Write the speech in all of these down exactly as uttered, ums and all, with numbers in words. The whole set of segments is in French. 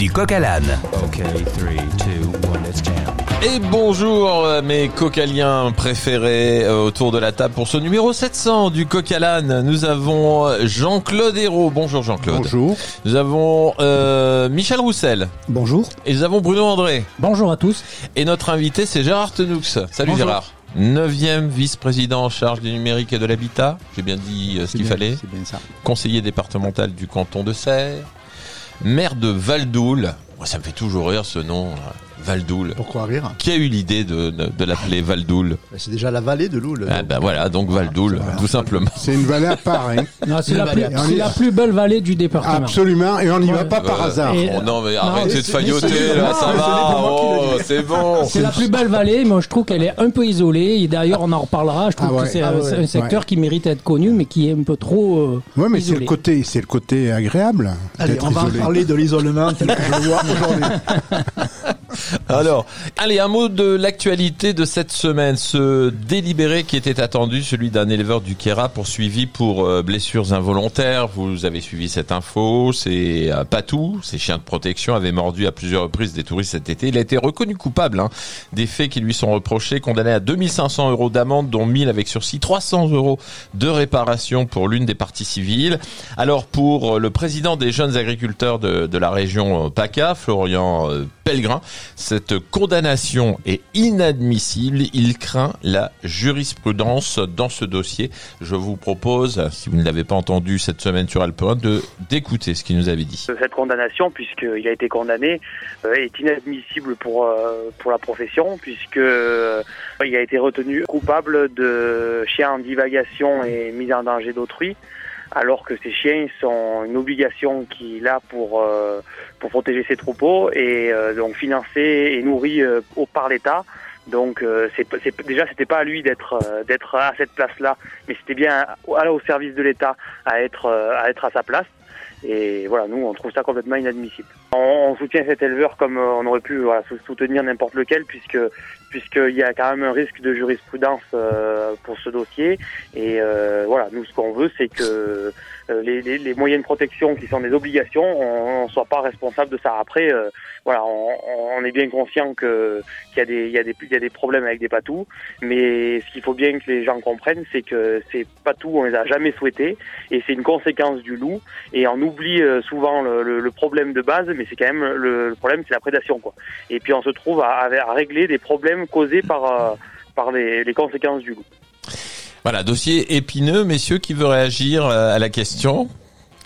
du coq à l'âne. Ok, three, two, one, let's jam. Et bonjour mes cocaliens préférés euh, autour de la table pour ce numéro sept cents du coq à l'âne. Nous avons Jean-Claude Hérault. Bonjour Jean-Claude. Bonjour. Nous avons euh, Michel Roussel. Bonjour. Et nous avons Bruno André. Bonjour à tous. Et notre invité c'est Gérard Tenoux. Salut Bonjour. Gérard. Neuvième vice-président en charge du numérique et de l'habitat. J'ai bien dit euh, ce C'est qu'il bien, fallait. C'est bien ça. Conseiller départemental du canton de Serres. Maire de Val-d'Oule. Moi, ça me fait toujours rire ce nom, là. Val-d'Oule. Pourquoi rire ? Qui a eu l'idée de, de, de l'appeler Val-d'Oule ? C'est déjà la vallée de l'Oule. Ah ben voilà, donc Val-d'Oule, Voilà. tout simplement. C'est une vallée à part, hein. Non, c'est Une la, plus, vallée. c'est la plus belle vallée du département. Absolument, et on n'y va Ouais. pas par Euh, hasard. Et- Oh non mais arrêtez mais de c'est- failloter mais c'est- là, non, ça mais va, ce n'est pas moi qui le oh, dis. c'est bon. C'est la plus belle vallée, mais je trouve qu'elle est un peu isolée. Et d'ailleurs, on en reparlera. Je trouve Ah ouais, que c'est ah un, ouais, c'est un secteur ouais. qui mérite d'être connu, mais qui est un peu trop euh, Ouais, mais c'est isolé. le côté, c'est le côté agréable. Allez, d'être on va en isolé. parler de l'isolement tel que je le vois aujourd'hui. Alors, allez, un mot de l'actualité de cette semaine. Ce délibéré qui était attendu, celui d'un éleveur du Queyras poursuivi pour euh, blessures involontaires. Vous avez suivi cette info. C'est euh, Patou, ces chiens de protection, avaient mordu à plusieurs reprises des touristes cet été. Il a été reconnu coupable hein, des faits qui lui sont reprochés, condamné à deux mille cinq cents euros d'amende, dont mille avec sursis, trois cents euros de réparation pour l'une des parties civiles. Alors, pour le président des jeunes agriculteurs de, de la région PACA, Florian euh, Pellegrin, cette condamnation est inadmissible. Il craint la jurisprudence dans ce dossier. Je vous propose, si vous ne l'avez pas entendu cette semaine sur Alpe un, de d'écouter ce qu'il nous avait dit. Cette condamnation, puisqu'il a été condamné, euh, est inadmissible pour euh, pour la profession, puisque euh, il a été retenu coupable de chiens en divagation et mise en danger d'autrui, alors que ces chiens sont une obligation qu'il a pour euh, pour protéger ses troupeaux et euh, donc financés et nourris euh, au, par l'État. Donc euh, c'est, c'est déjà c'était pas à lui d'être euh, d'être à cette place-là, mais c'était bien à, au service de l'État à être euh, à être à sa place. Et voilà, nous on trouve ça complètement inadmissible. On, on soutient cet éleveur comme euh, on aurait pu voilà, soutenir n'importe lequel, puisque puisqu'il y a quand même un risque de jurisprudence euh, pour ce dossier. Et euh, voilà, nous ce qu'on veut, c'est que euh, les, les, les moyens de protection qui sont des obligations, on ne soit pas responsable de ça. Après, euh, voilà, on, on est bien conscient que qu'il y a des il y a des il y a des problèmes avec des patous, mais ce qu'il faut bien que les gens comprennent, c'est que ces patous on les a jamais souhaités et c'est une conséquence du loup. Et on oublie euh, souvent le, le, le problème de base, mais c'est quand même le, le problème, c'est la prédation, quoi. Et puis on se trouve à, à régler des problèmes causés par euh, par les, les conséquences du loup. Voilà, dossier épineux, messieurs, qui veut réagir à la question ? Gérard ?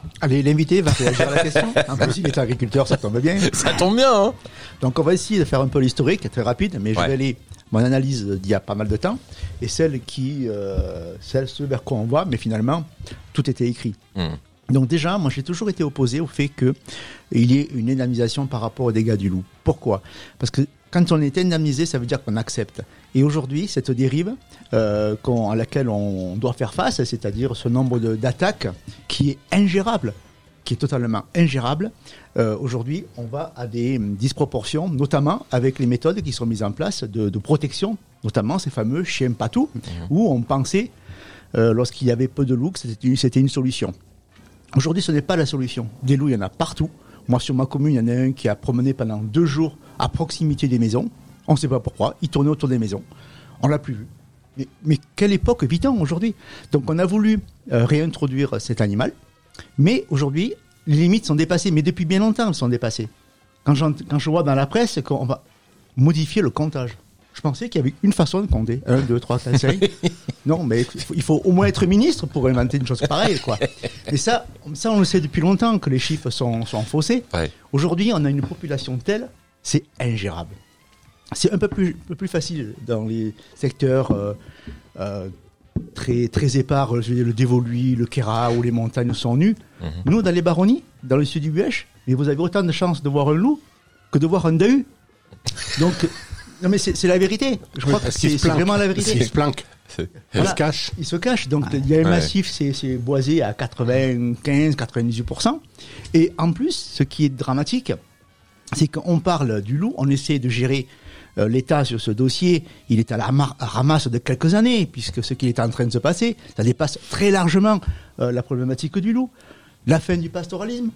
Allez, l'invité va réagir à la question. En plus, il est agriculteur, ça tombe bien. Ça tombe bien, hein ? Donc, on va essayer de faire un peu l'historique, très rapide, mais je Ouais. vais aller mon analyse d'il y a pas mal de temps et celle qui, euh, celle ce vers quoi on va, mais finalement, tout était écrit. Mmh. Donc déjà, moi j'ai toujours été opposé au fait qu'il y ait une indemnisation par rapport aux dégâts du loup. Pourquoi ? Parce que quand on est indemnisé, ça veut dire qu'on accepte. Et aujourd'hui, cette dérive euh, qu'on, à laquelle on doit faire face, c'est-à-dire ce nombre de, d'attaques qui est ingérable, qui est totalement ingérable, euh, aujourd'hui on va à des disproportions, notamment avec les méthodes qui sont mises en place de, de protection, notamment ces fameux chiens patous, mmh. où on pensait, euh, lorsqu'il y avait peu de loups, que c'était une, c'était une solution. Aujourd'hui, ce n'est pas la solution. Des loups, il y en a partout. Moi, sur ma commune, il y en a un qui a promené pendant deux jours à proximité des maisons. On ne sait pas pourquoi. Il tournait autour des maisons. On ne l'a plus vu. Mais, mais quelle époque vit-on aujourd'hui ? Donc, on a voulu euh, réintroduire cet animal. Mais aujourd'hui, les limites sont dépassées. Mais depuis bien longtemps, elles sont dépassées. Quand, quand je vois dans la presse qu'on va modifier le comptage. Je pensais qu'il y avait une façon de compter. Un, deux, trois, quatre, cinq. Non, mais il faut au moins être ministre pour inventer une chose pareille, quoi. Et ça, ça, on le sait depuis longtemps que les chiffres sont, sont faussés. Ouais. Aujourd'hui, on a une population telle, c'est ingérable. C'est un peu plus, un peu plus facile dans les secteurs euh, euh, très, très épars, je veux dire le Dévoluy, le Queyras, où les montagnes sont nues. Mm-hmm. Nous, dans les baronnies, dans le sud du Buèche, mais vous avez autant de chances de voir un loup que de voir un dahu. Donc... Non mais c'est, c'est la vérité. Je crois oui, que c'est, c'est vraiment la vérité. Il se planque. Il voilà. se cache. Il se cache. Donc il y a un ouais. massif, c'est, c'est boisé à quatre-vingt-quinze à quatre-vingt-dix pour cent. Et en plus, ce qui est dramatique, c'est qu'on parle du loup, on essaie de gérer euh, l'État sur ce dossier. Il est à la mar- à ramasse de quelques années, puisque ce qui est en train de se passer, ça dépasse très largement euh, la problématique du loup. La fin du pastoralisme.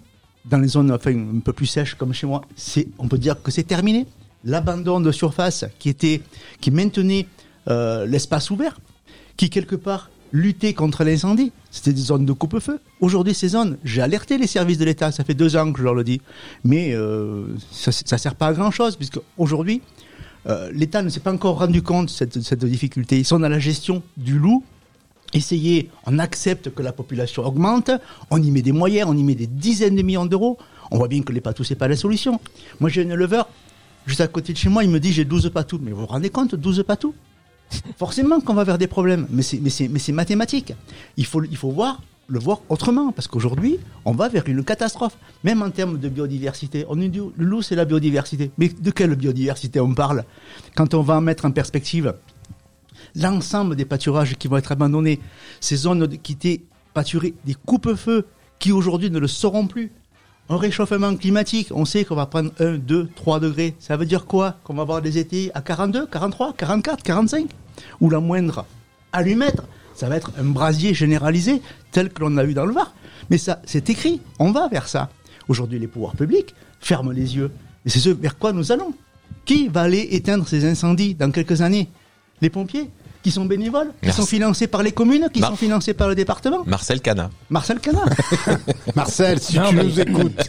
dans les zones enfin, un peu plus sèches comme chez moi, c'est, on peut dire que c'est terminé. L'abandon de surface qui était, qui maintenait euh, l'espace ouvert, qui quelque part luttait contre l'incendie, c'était des zones de coupe-feu. Aujourd'hui, ces zones, j'ai alerté les services de l'État, ça fait deux ans que je leur le dis, mais euh, ça ne sert pas à grand-chose, puisque aujourd'hui, euh, l'État ne s'est pas encore rendu compte de cette, cette difficulté. Ils sont dans la gestion du loup. Essayez, on accepte que la population augmente, on y met des moyens, on y met des dizaines de millions d'euros. On voit bien que les patous, c'est pas la solution. Moi, j'ai un éleveur, juste à côté de chez moi, il me dit j'ai douze patous. Mais vous vous rendez compte, douze patous? Forcément qu'on va vers des problèmes, mais c'est, mais c'est, mais c'est mathématique. Il faut, il faut voir, le voir autrement, parce qu'aujourd'hui, on va vers une catastrophe. Même en termes de biodiversité, on nous dit le loup, c'est la biodiversité. Mais de quelle biodiversité on parle? Quand on va en mettre en perspective l'ensemble des pâturages qui vont être abandonnés, ces zones qui étaient pâturées, des coupes-feux qui aujourd'hui ne le seront plus. Un réchauffement climatique, on sait qu'on va prendre un, deux, trois degrés. Ça veut dire quoi? Qu'on va avoir des étés à quarante-deux, quarante-trois, quarante-quatre, quarante-cinq? Ou la moindre allumette, ça va être un brasier généralisé tel que l'on a eu dans le Var. Mais ça, c'est écrit, on va vers ça. Aujourd'hui, les pouvoirs publics ferment les yeux. Et c'est ce vers quoi nous allons. Qui va aller éteindre ces incendies dans quelques années? Les pompiers, qui sont bénévoles, qui Merci. sont financés par les communes, qui Mar- sont financés par le département. Marcel Cana. Marcel Canard. Marcel, si Non, tu mais- nous écoutes.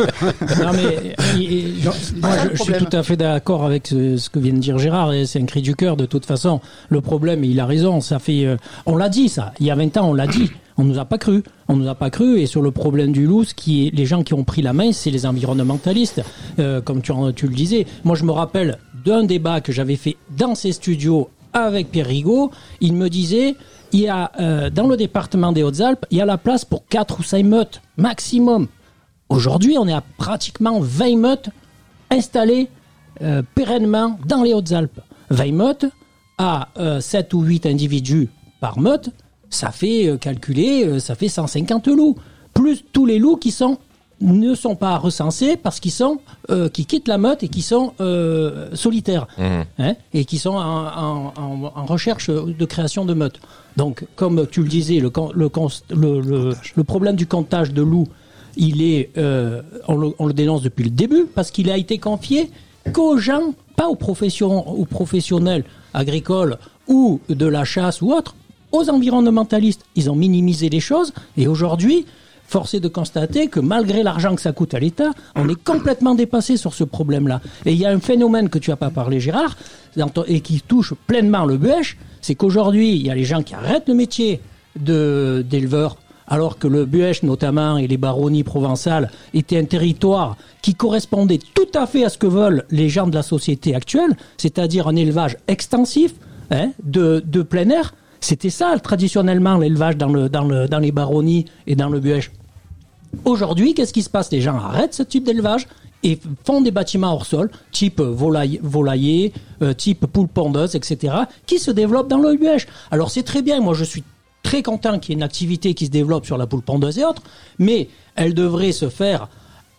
Non mais et- et- moi, ça, je, le je suis problème. tout à fait d'accord avec ce, ce que vient de dire Gérard et c'est un cri du cœur de toute façon. Le problème, il a raison, ça fait, euh, on l'a dit ça, il y a vingt ans on l'a dit, on nous a pas cru, on nous a pas cru et sur le problème du loup, ce qui est, les gens qui ont pris la main, c'est les environnementalistes, euh, comme tu, en- tu le disais. Moi je me rappelle d'un débat que j'avais fait dans ces studios avec Pierre Rigaud, il me disait, il y a euh, dans le département des Hautes-Alpes, il y a la place pour quatre ou cinq meutes maximum. Aujourd'hui, on est à pratiquement vingt meutes installées euh, pérennement dans les Hautes-Alpes. vingt meutes à euh, sept ou huit individus par meute, ça fait euh, calculer, euh, ça fait cent cinquante loups. Plus tous les loups qui sont ne sont pas recensés parce qu'ils sont euh, qui quittent la meute et qui sont euh, solitaires Mmh. hein, et qui sont en, en, en, en recherche de création de meutes. Donc, comme tu le disais, le, con- le, cons- le, le, le problème du comptage de loups, il est, euh, on, le, on le dénonce depuis le début parce qu'il a été confié qu'aux gens, pas aux, professions, aux professionnels agricoles ou de la chasse ou autres, aux environnementalistes. Ils ont minimisé les choses et aujourd'hui, force est de constater que malgré l'argent que ça coûte à l'État, on est complètement dépassé sur ce problème-là. Et il y a un phénomène que tu n'as pas parlé, Gérard, dans ton- et qui touche pleinement le buèche, c'est qu'aujourd'hui, il y a les gens qui arrêtent le métier de, d'éleveur, alors que le buèche, notamment, et les baronnies provençales, étaient un territoire qui correspondait tout à fait à ce que veulent les gens de la société actuelle, c'est-à-dire un élevage extensif, hein, de, de plein air. C'était ça, traditionnellement, l'élevage dans, le, dans, le, dans les baronnies et dans le buèche. Aujourd'hui, qu'est-ce qui se passe? Les gens arrêtent ce type d'élevage et font des bâtiments hors sol, type volaille, volailler, euh, type poule pondeuse, et cetera, qui se développent dans le buèche. Alors c'est très bien, moi je suis très content qu'il y ait une activité qui se développe sur la poule pondeuse et autres, mais elle devrait se faire,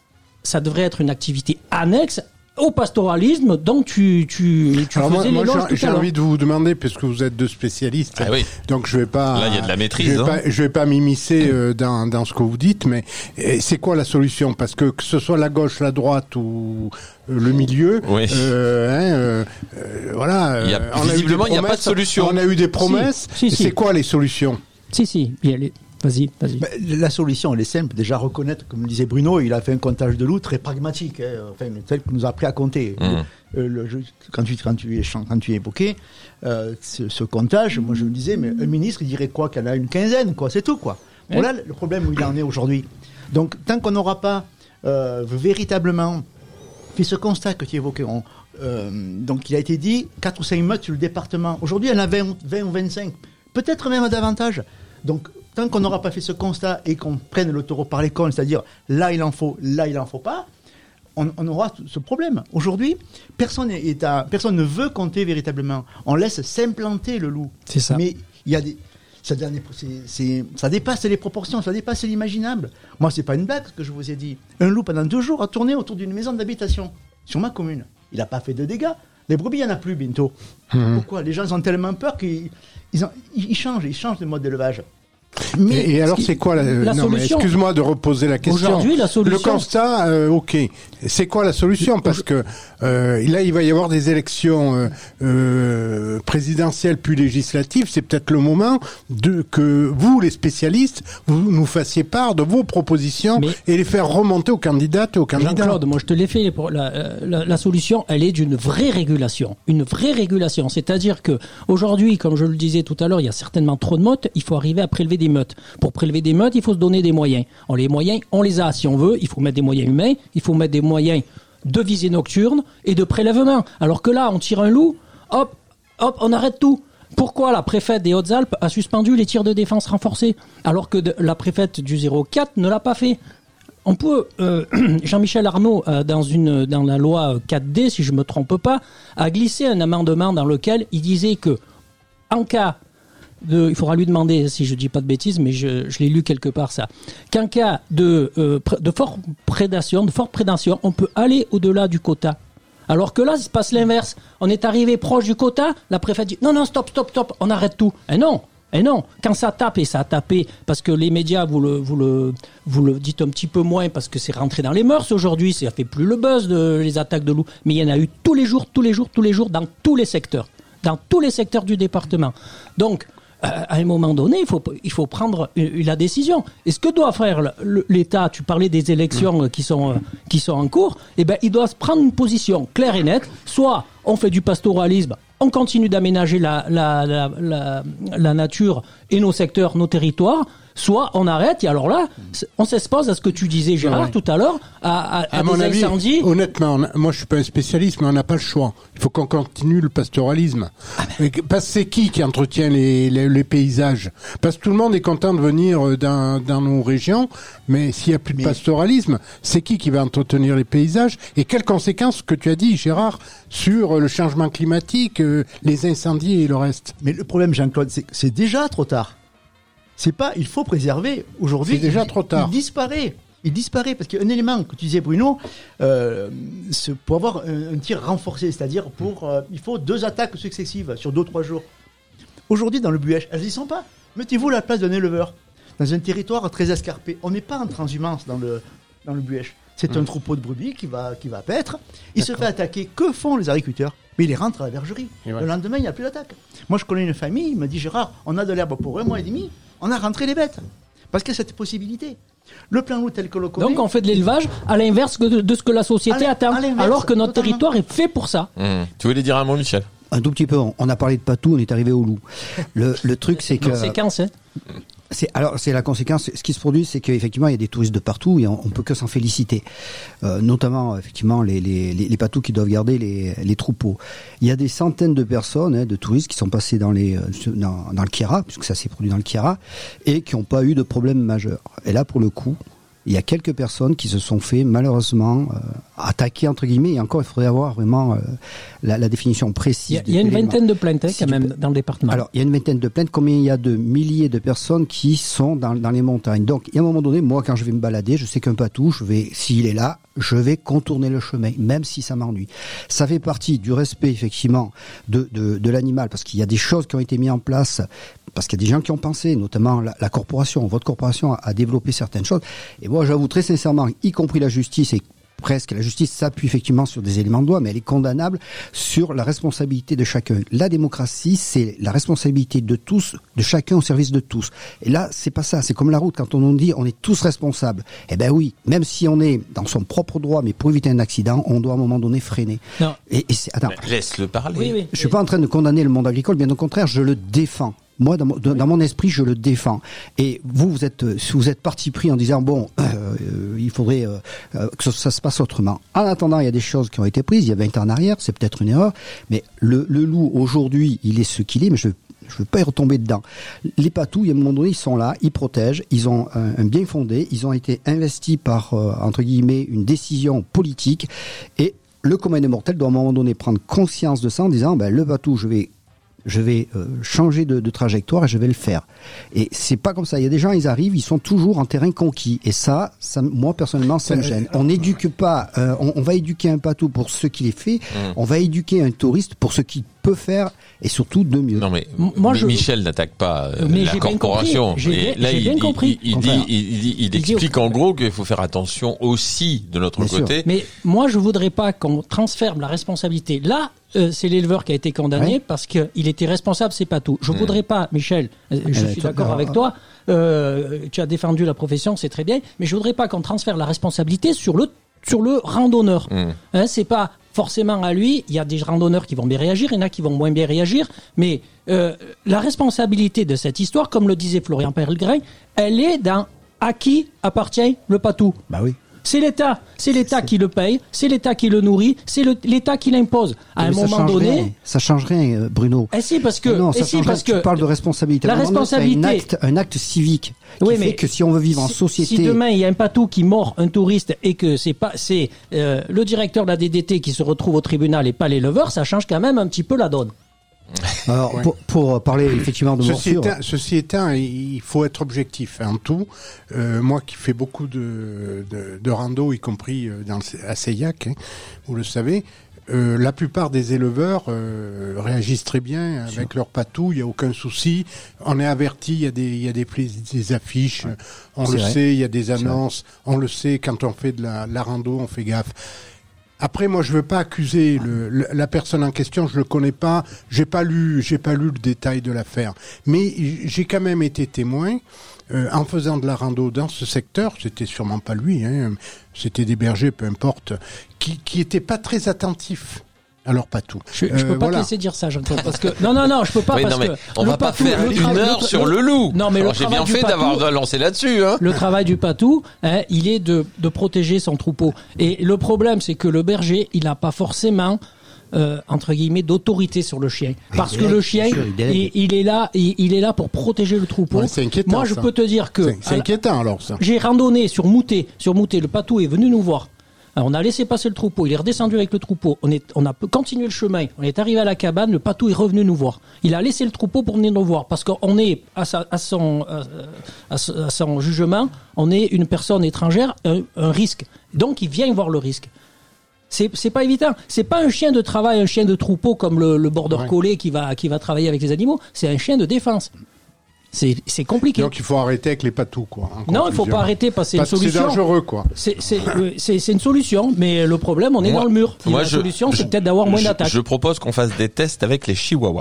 ça devrait être une activité annexe au pastoralisme dont tu, tu, tu Alors moi, faisais moi, l'éloge j'ai, tout j'ai à l'heure. envie de vous demander, puisque vous êtes deux spécialistes, Ah oui. donc je vais pas. Là, il y a de la maîtrise, Je vais hein. pas, je vais pas m'immiscer euh, dans, dans ce que vous dites, mais euh, c'est quoi la solution? Parce que que ce soit la gauche, la droite ou euh, le milieu, Oui. euh, hein, euh, euh, voilà. Il y a- euh, on eu des visiblement, il y a pas de promesses, solution. On a eu des promesses. Si, si, si. C'est quoi les solutions? Si, si, bien, les- vas-y, vas-y. Ben, la solution, elle est simple. Déjà, reconnaître, comme disait Bruno, il a fait un comptage de loups très pragmatique, hein, enfin, tel qu'on nous a appris à compter. Mmh. Euh, le, je- quand, tu, quand, tu, échan- quand tu évoquais euh, ce, ce comptage, moi je me disais, mais un ministre, il dirait quoi? Qu'il y en a une quinzaine, quoi, c'est tout, quoi. Voilà le problème où il en est aujourd'hui. Donc, tant qu'on n'aura pas euh, véritablement fait ce constat que tu évoquais, on, euh, donc il a été dit quatre ou cinq meutes sur le département. Aujourd'hui, il y en a vingt, vingt ou vingt-cinq, peut-être même davantage. Donc, tant qu'on n'aura pas fait ce constat et qu'on prenne le taureau par les cornes, c'est-à-dire là il en faut, là il en faut pas, on, on aura ce problème. Aujourd'hui, personne, est à, personne ne veut compter véritablement. On laisse s'implanter le loup. C'est ça. Mais il y a des, ça, dernier- c'est- c'est- ça dépasse les proportions, ça dépasse l'imaginable. Moi, c'est pas une blague ce que je vous ai dit. Un loup pendant deux jours a tourné autour d'une maison d'habitation sur ma commune. Il n'a pas fait de dégâts. Les brebis, il n'y en a plus bientôt. Pourquoi? Les gens ont tellement peur qu'ils ils ont- ils changent, ils changent de mode d'élevage. Mais et, et alors c'est quoi la, la non, mais excuse-moi de reposer la question. Aujourd'hui, la solution. Le constat, euh, ok. C'est quoi la solution? Parce que euh, là, il va y avoir des élections euh, euh, présidentielles puis législatives. C'est peut-être le moment de que vous, les spécialistes, vous nous fassiez part de vos propositions mais, et les faire remonter aux candidates et aux candidats. Jean-Claude, moi je te l'ai fait. La, la, la solution, elle est d'une vraie régulation, une vraie régulation. C'est-à-dire que aujourd'hui, comme je le disais tout à l'heure, il y a certainement trop de meutes. Il faut arriver à prélever des meutes. Pour prélever des meutes, il faut se donner des moyens. On, les moyens, on les a. Si on veut, il faut mettre des moyens humains. Il faut mettre des moyens de visée nocturne et de prélèvement. Alors que là, on tire un loup, hop, hop, on arrête tout. Pourquoi la préfète des Hautes-Alpes a suspendu les tirs de défense renforcés alors que de, la préfète du zéro quatre ne l'a pas fait? On peut, euh, Jean-Michel Arnaud, euh, dans, une, dans la loi quatre D, si je ne me trompe pas, a glissé un amendement dans lequel il disait que, en cas de, il faudra lui demander si je dis pas de bêtises, mais je, je l'ai lu quelque part ça, qu'en cas de, euh, de forte prédation, de forte prédation, on peut aller au-delà du quota. Alors que là, il se passe l'inverse. On est arrivé proche du quota, la préfète dit non, non, stop, stop, stop, on arrête tout. Et non, et non. Quand ça tape, et ça a tapé, parce que les médias, vous le, vous le, vous le dites un petit peu moins, parce que c'est rentré dans les mœurs aujourd'hui, ça fait plus le buzz de les attaques de loups, mais il y en a eu tous les jours, tous les jours, tous les jours, dans tous les secteurs. Dans tous les secteurs du département. Donc, à un moment donné, il faut, il faut prendre la décision. Et ce que doit faire l'État, tu parlais des élections qui sont, qui sont en cours, eh ben, il doit se prendre une position claire et nette. Soit on fait du pastoralisme, on continue d'aménager la, la, la, la, la nature et nos secteurs, nos territoires, soit on arrête, et alors là, on s'expose à ce que tu disais, Gérard, ouais. tout à l'heure, à, à, à, à des mon incendies. Avis, honnêtement, on a, moi je suis pas un spécialiste, mais on n'a pas le choix. Il faut qu'on continue le pastoralisme. Ah ben. Parce que c'est qui qui entretient les, les, les paysages? Parce que tout le monde est content de venir dans, dans nos régions, mais s'il n'y a plus de mais... pastoralisme, c'est qui qui va entretenir les paysages? Et quelles conséquences, que tu as dit, Gérard, sur le changement climatique, les incendies et le reste? Mais le problème, Jean-Claude, c'est que c'est déjà trop tard. C'est pas, il faut préserver. Aujourd'hui, c'est déjà il, trop tard. Il disparaît. Il disparaît parce qu'un élément que tu disais, Bruno, euh, c'est pour avoir un, un tir renforcé, c'est-à-dire pour, euh, il faut deux attaques successives sur deux ou trois jours. Aujourd'hui, dans le Buèche, elles y sont pas. Mettez-vous à la place d'un éleveur dans un territoire très escarpé. On n'est pas en transhumance dans le dans le Buèche. C'est mmh. un troupeau de brebis qui va qui va paître. Il D'accord. se fait attaquer. Que font les agriculteurs? Mais il rentre à la bergerie. Ouais. Le lendemain, il n'y a plus d'attaque. Moi, je connais une famille. Il me dit, Gérard, on a de l'herbe pour un mois et demi. On a rentré les bêtes. Parce qu'il y a cette possibilité. Le plan loup tel que le connaît. Donc on fait de l'élevage à l'inverse de, de ce que la société à attend. Alors que notre totalement. territoire est fait pour ça. Mmh. Tu voulais dire un mot, Michel? Un tout petit peu. On a parlé de patou, on est arrivé au loup. Le, le truc, c'est que. Conséquence, hein. C'est, alors, c'est la conséquence. Ce qui se produit, c'est qu'effectivement, il y a des touristes de partout et on, on peut que s'en féliciter. Euh, notamment, effectivement, les, les, les, les patous qui doivent garder les, les troupeaux. Il y a des centaines de personnes, hein, de touristes qui sont passés dans les, dans, dans le Kiera, puisque ça s'est produit dans le Kiera, et qui n'ont pas eu de problème majeur. Et là, pour le coup, il y a quelques personnes qui se sont fait malheureusement euh, attaquer entre guillemets, et encore il faudrait avoir vraiment euh, la, la définition précise. Il y a, il y a une vingtaine de plaintes hein, si quand même peux... dans le département. Alors il y a une vingtaine de plaintes. Combien il y a de milliers de personnes qui sont dans, dans les montagnes. Donc il y a un moment donné, moi quand je vais me balader, je sais qu'un patou, je vais, s'il est là, je vais contourner le chemin, même si ça m'ennuie. Ça fait partie du respect effectivement de, de, de l'animal, parce qu'il y a des choses qui ont été mises en place. Parce qu'il y a des gens qui ont pensé, notamment la, la corporation, votre corporation a, a développé certaines choses. Et moi, j'avoue très sincèrement, y compris la justice, et presque la justice s'appuie effectivement sur des éléments de loi, mais elle est condamnable sur la responsabilité de chacun. La démocratie, c'est la responsabilité de tous, de chacun au service de tous. Et là, c'est pas ça. C'est comme la route. Quand on nous dit on est tous responsables, eh ben oui, même si on est dans son propre droit, mais pour éviter un accident, on doit à un moment donné freiner. Non. Et, et c'est, attends. Laisse-le parler. Oui, oui, je suis oui. pas en train de condamner le monde agricole, bien au contraire, je le défends. Moi, dans mon, dans mon esprit, je le défends. Et vous, vous êtes, si vous êtes parti pris en disant bon, euh, euh, il faudrait euh, que ça, ça se passe autrement. En attendant, il y a des choses qui ont été prises il y a vingt ans en arrière. C'est peut-être une erreur, mais le, le loup aujourd'hui, il est ce qu'il est. Mais je je veux pas y retomber dedans. Les patous, il y a un moment donné, ils sont là, ils protègent, ils ont un, un bien fondé, ils ont été investis par euh, entre guillemets une décision politique. Et le commun des mortels doit à un moment donné prendre conscience de ça en disant ben le patou, je vais je vais euh, changer de, de trajectoire et je vais le faire. Et c'est pas comme ça. Il y a des gens, ils arrivent, ils sont toujours en terrain conquis. Et ça, ça moi personnellement, ça me gêne. On n'éduque pas. Euh, on, on va éduquer un patou pour ce qu'il est fait. Mmh. On va éduquer un touriste pour ce qu'il peut peut faire et surtout de mieux. Non mais M- moi, mais je- Michel n'attaque pas euh, Mais la j'ai bien corporation. compris, j'ai Et bien- là, j'ai il, bien il- compris. il, il Enfin, dit, il, il, il il dit- explique en gros qu'il faut faire attention aussi de notre Bien sûr. côté. Mais moi, je voudrais pas qu'on transfère la responsabilité. Là, euh, c'est l'éleveur qui a été condamné Ouais. parce qu'il était responsable, c'est pas tout. Je voudrais pas, Michel, euh, je Euh, suis toi, d'accord alors, avec toi, euh, tu as défendu la profession, c'est très bien, mais je voudrais pas qu'on transfère la responsabilité sur le sur le randonneur. Mm. Hein, c'est pas forcément à lui. Il y a des randonneurs qui vont bien réagir, il y en a qui vont moins bien réagir. Mais euh, la responsabilité de cette histoire, comme le disait Florian Pellegrin, elle est dans à qui appartient le patou. Bah oui. C'est l'État, c'est l'État qui le paye, c'est l'État qui le nourrit, c'est le- l'État qui l'impose. À un Mais ça moment change donné, rien. Ça change rien, euh, Bruno. eh si parce que, non, eh ça si change parce rien. que Tu parles de responsabilité. la À un moment donné, c'est responsabilité- un acte, un acte civique qui Oui, fait mais que si on veut vivre en si- société, Si demain il y a un patou qui mord un touriste et que c'est pas c'est euh, le directeur de la D D T qui se retrouve au tribunal et pas l'éleveur, ça change quand même un petit peu la donne. alors Ouais. pour, pour parler effectivement de Ceci morsure, étant, ceci étant, il faut être objectif en tout. Euh, moi qui fais beaucoup de, de, de rando, y compris euh, dans le, à Seillac, hein, vous le savez, euh, la plupart des éleveurs euh, réagissent très bien avec leur patou, il n'y a aucun souci. On est averti, il y a des, il y a des, plis- des affiches, on C'est le vrai. sait, il y a des annonces, on le sait, quand on fait de la, la rando, on fait gaffe. Après, moi, je veux pas accuser le, le- la personne en question. Je le connais pas. J'ai pas lu, j'ai pas lu le détail de l'affaire. Mais j'ai quand même été témoin euh, en faisant de la rando dans ce secteur. C'était sûrement pas lui. Hein, c'était des bergers, peu importe, qui qui étaient pas très attentifs à leur patou. Je, je Euh, peux pas voilà. te laisser dire ça, Jean-Claude, parce que non non non, je peux pas Oui, parce non, mais que on le va pas patou- faire le une tra- heure le- sur le loup. Non mais Alors, le j'ai bien travail du fait patou- d'avoir lancé là-dessus. Hein. Le travail du patou, hein, il est de, de protéger son troupeau. Et le problème, c'est que le berger, il n'a pas forcément, euh, entre guillemets, d'autorité sur le chien. Parce que délègue, le chien, bien sûr, il délègue. il, il est là, il, il est là pour protéger le troupeau. Ouais, c'est inquiétant, Moi, je ça. peux te dire que C'est c'est à la- inquiétant alors ça. j'ai randonné sur Moutet, sur Moutet, le patou est venu nous voir. Alors, on a laissé passer le troupeau, il est redescendu avec le troupeau, on, est, on a continué le chemin, on est arrivé à la cabane, le patou est revenu nous voir. Il a laissé le troupeau pour venir nous voir, parce qu'on est, à, sa, à, son, à, à son- à son jugement, on est une personne étrangère, un, un risque. Donc, il vient voir le risque. C'est, c'est pas évident. C'est pas un chien de travail, un chien de troupeau comme le, le border Ouais. collie qui va, qui va travailler avec les animaux. C'est un chien de défense. C'est, c'est compliqué. Donc il faut arrêter avec les patous, quoi. en Non, il faut conclusion. pas arrêter parce que c'est une Parce que c'est solution. dangereux, quoi. C'est, c'est, euh, c'est, c'est une solution, mais le problème, on est Moi- dans le mur. Et moi, la je- solution, je- c'est peut-être d'avoir moins je- d'attaques. Je propose qu'on fasse des tests avec les chihuahuas.